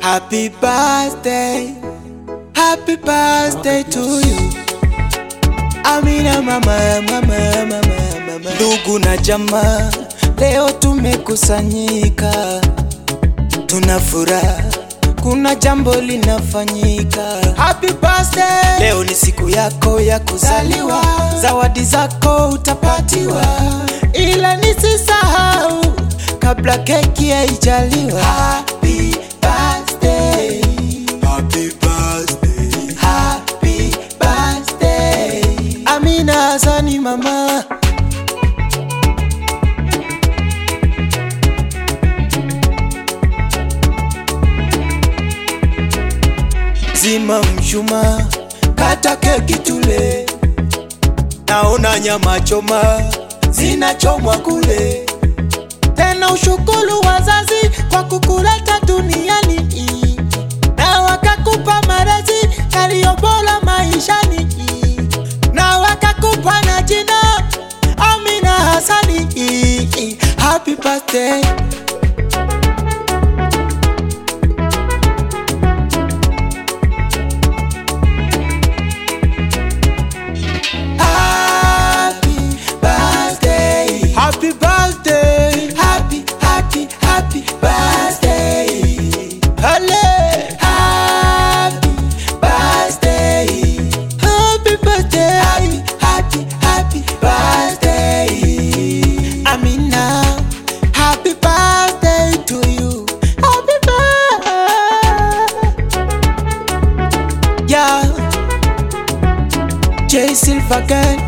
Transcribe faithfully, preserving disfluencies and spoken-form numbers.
Happy birthday, happy birthday to you. Amina mama, mama, mama, mama. Ndugu na jamaa, leo tumekusanyika, tuna furaha, kuna jambo linafanyika. Happy birthday, leo ni siku yako ya kuzaliwa, zawadi zako utapatiwa, ila nisisahau kabla keki haijaliwa. Happy birthday, happy birthday, happy birthday. Amina Azani mama. Zima mshuma, kata keki tule, naona nyama choma zinachomwa kule. Tena ushukuru wazazi kwa kukuleta duniani, na wakakupa malezi yaliyo bora maishani, na wakakupa na jina Amina Azani. Happy birthday. Happy birthday, happy, happy, happy birthday. Halle, happy birthday, happy birthday, happy, happy, happy birthday. Amina, happy birthday to you. Happy birthday, yeah. J Silva again.